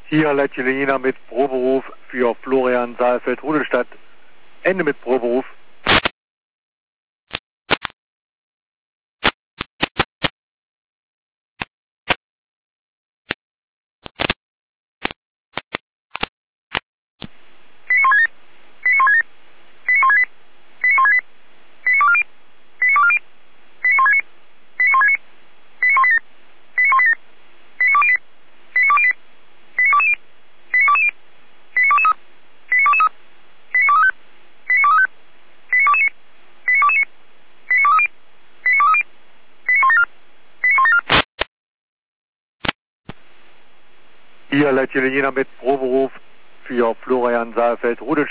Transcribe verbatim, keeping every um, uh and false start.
Hier Leitjelena mit Proberuf für Florian Saalfeld-Rudelstadt. Ende mit Proberuf. Hier Leitjelena mit Proberuf für Florian Saalfeld-Rudelstadt.